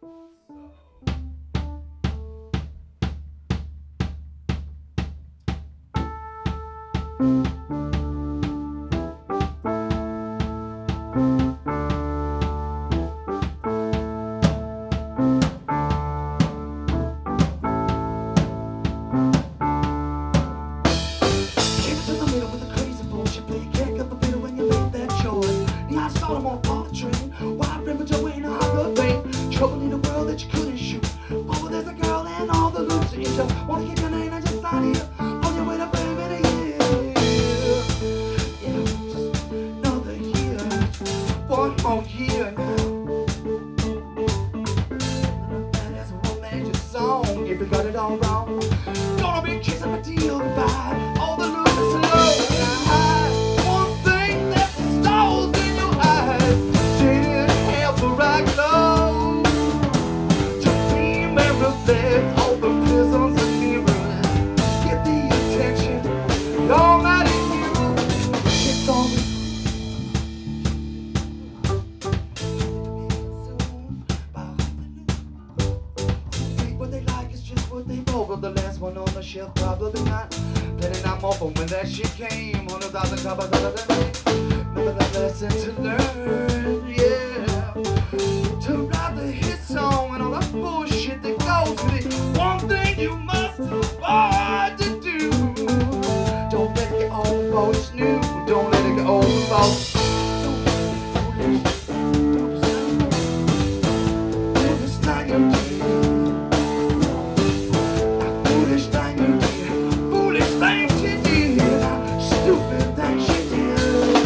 Trouble in the world that you couldn't shoot. Oh, there's a girl and all the loops in you. Wanna keep your name and just out here. On your way to baby to year. Yeah, just another year. One more year now. And that's a romantic song. If you got it all wrong, gonna be kissing my deal goodbye. All the loops is low and high. One thing that stalls in your eyes. Didn't have the right glow. Reflect all the prisons and mirrors. Get the attention, all night in you. It's all what they like is just what they vote. The last one on the shelf, probably not. Planning I'm off when that shit came. 100,000 copies out of the remember that lesson to learn, yeah. To write the hit song and all that bullshit that goes with it. One thing you must avoid to do. Don't let it get old before it's new. Don't let it get old before it's foolish thing you did. Foolish thing you did. Foolish thing you did. Stupid thing she did.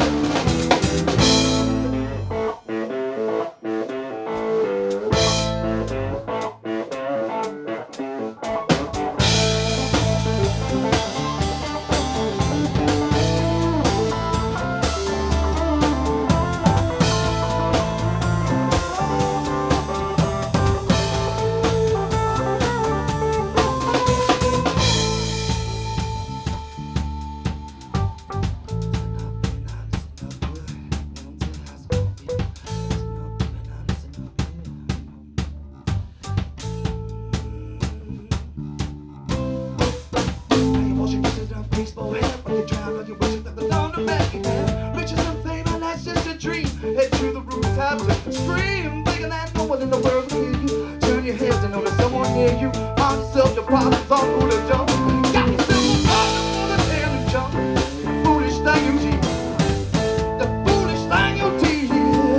Baseball head when you drown on your wishes that the thunder back again. Riches and fame, and that's just a dream. Head to the rooftops and scream, bigger than no one in the world will hear you. Turn your head to know there's someone near you. Find yourself your problems on who to jump. Got yourself a problem for the tail and jump. Foolish thing you did. The foolish thing you did.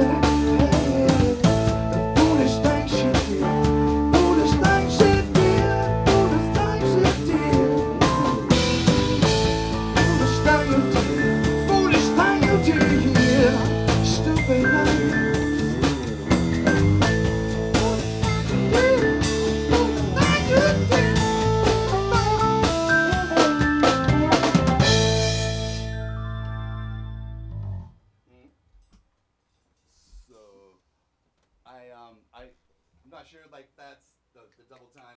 The foolish thing she did. Foolish thing she did. Foolish thing she did. Foolish thing you did, stupid thing. So I'm not sure like that's the double time.